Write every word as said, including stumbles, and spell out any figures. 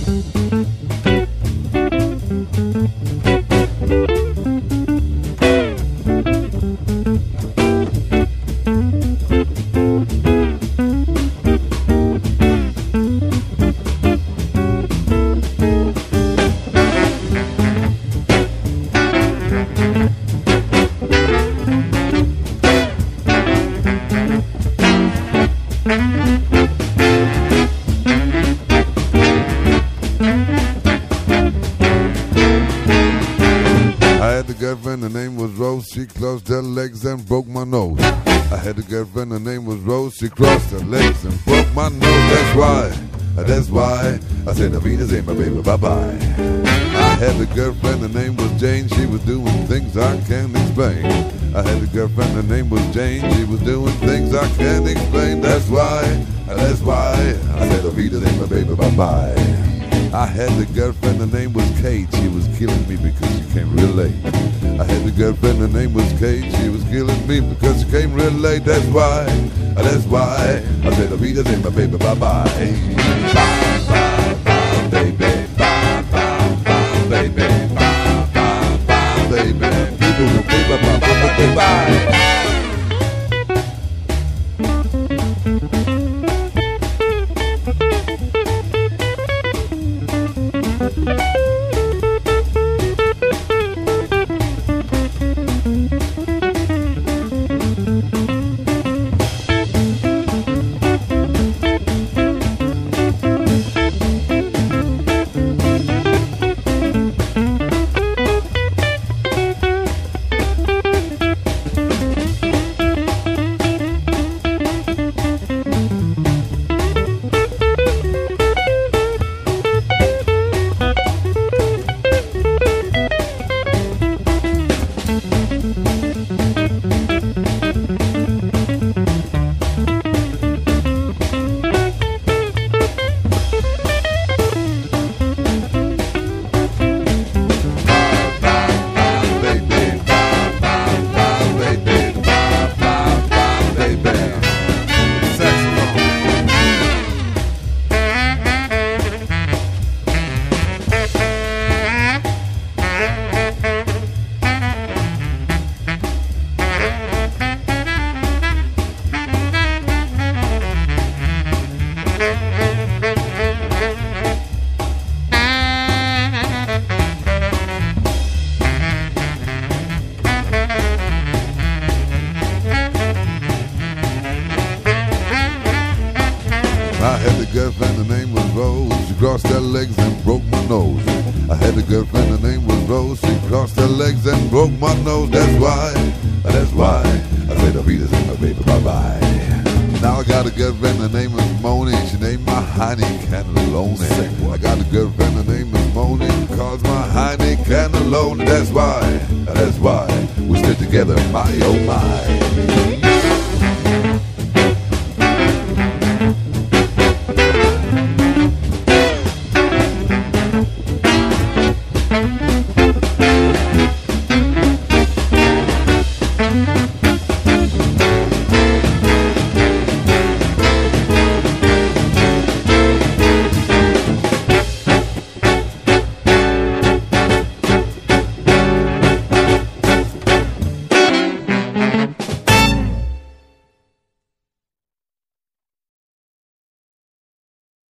Girlfriend, her name was Rose. She closed her legs and broke my nose. I had a girlfriend, her name was Rose. She crossed her legs and broke my nose. That's why, that's why I said, Avita's ain't my baby, bye-bye. I had a girlfriend, her name was Jane. She was doing things I can't explain. I had a girlfriend, her name was Jane. She was doing things I can't explain. That's why, that's why I said, Avita's ain't my baby, bye-bye. I had a girlfriend, her name was Kate. She was killing me because she came real late. I had a girlfriend, her name was Kate. She was killing me because she came real late. That's why, that's why I said, Avita's ain't my baby, bye-bye. Bye, bye, bye, baby. Bye, bye, bye, baby. Bye, bye, bye, baby. People will be bye, bye, bye, bye. I had a girlfriend, her name was Rose. She crossed her legs and broke my nose. I had a girlfriend, her name was Rose. She crossed her legs and broke my nose. That's why, that's why I said, Avita's ain't my baby, bye-bye. Now I got a girlfriend, her name is Moni. She named my honey cannelloni. I got a girlfriend, her name is Moni. Calls my honey cannelloni. That's why, that's why we stick together, my oh my.